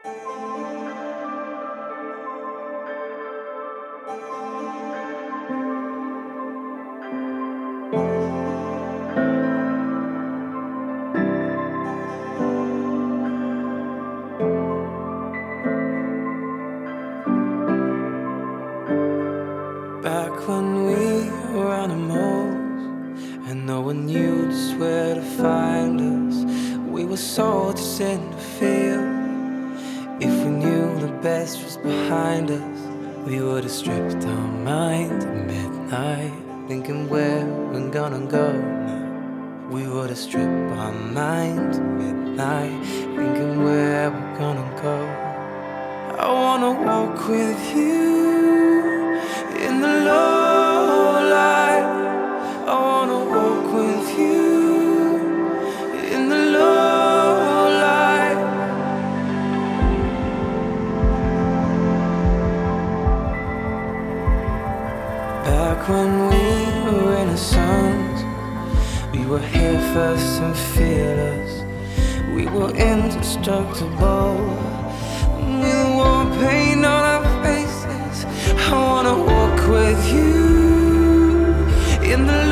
Back when we were animals and no one knew just where to find us, we were soldiers in the field. If we knew the best was behind us, we would have stripped our minds at midnight, thinking where we're gonna go now. We would have stripped our minds at midnight, thinking where we're gonna go. I wanna walk with you in the low light. I wanna walk with you in the low light. Back when we were innocent, we were here first and fearless. We were indestructible, with war paint on our faces. I wanna walk with you in the